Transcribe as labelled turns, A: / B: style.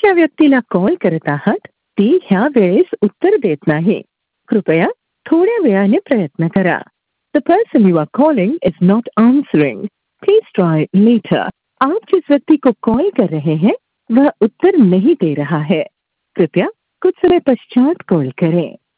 A: ज्या व्यक्तीला कॉल करत आहात ती ह्या वेळेस उत्तर देत नाही. कृपया थोड्या वेळाने प्रयत्न करा. The person you are calling is not answering. Please try later. आप जिस व्यक्ति को कॉल कर रहे हैं वह उत्तर नहीं दे रहा है. कृपया कुछ समय पश्चात कॉल करें.